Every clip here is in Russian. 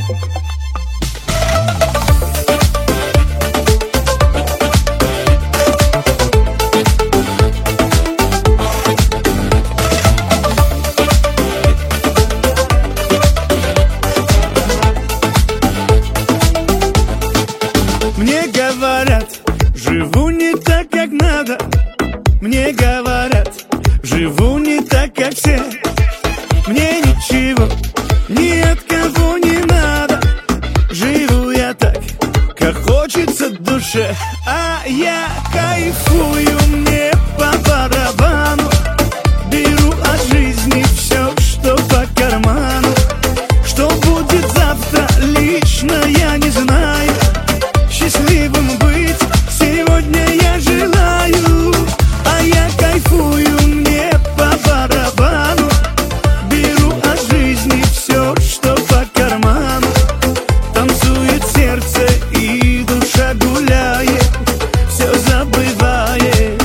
Мне говорят, живу не так, как надо. Мне говорят, живу не так, как все. Мне ничего ни от кого не надо. Живу я так, как хочется душе. А я кайфую, мне по барабану. Беру от жизни все, что по карману. Что будет завтра, лично я не знаю. Счастливым быть сегодня я желаю. А я кайфую, мне по барабану. Беру от жизни все, что по карману. Танцует сердце и душа гуляет, все забывает.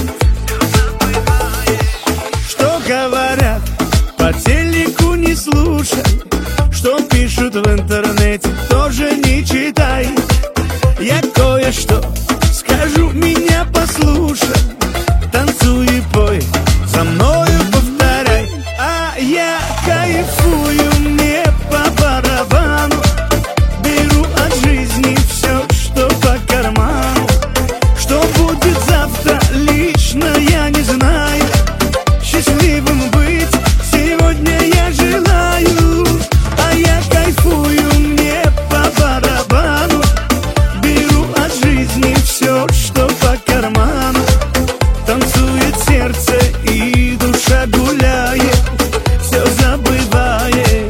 Что говорят по телеку, не слушай. Что пишут в интернете, тоже не читай. Я кое-что скажу, меня послушай. Танцуй и пой, за мною повторяй. А я кайфую, мне по барабану. Беру от жизни все, что по карману. Что будет завтра, лично я не знаю. Счастливым быть сегодня я желаю. А я кайфую, мне по барабану. Беру от жизни все, что по карману. Танцует сердце и душа гуляет, все забывает.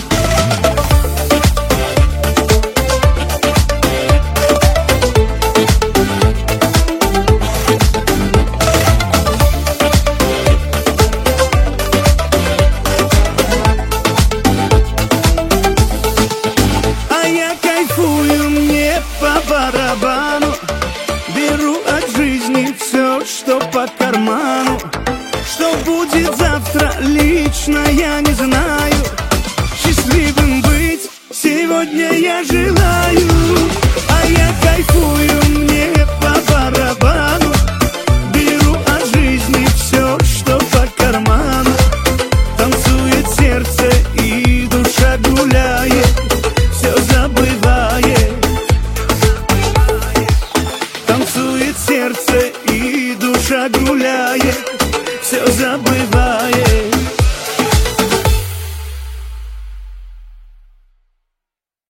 А я кайфую, мне по барабану. Беру от жизни все, что по карману. Что будет завтра, лично я не знаю. Счастливым быть сегодня я желаю. А я кайфую,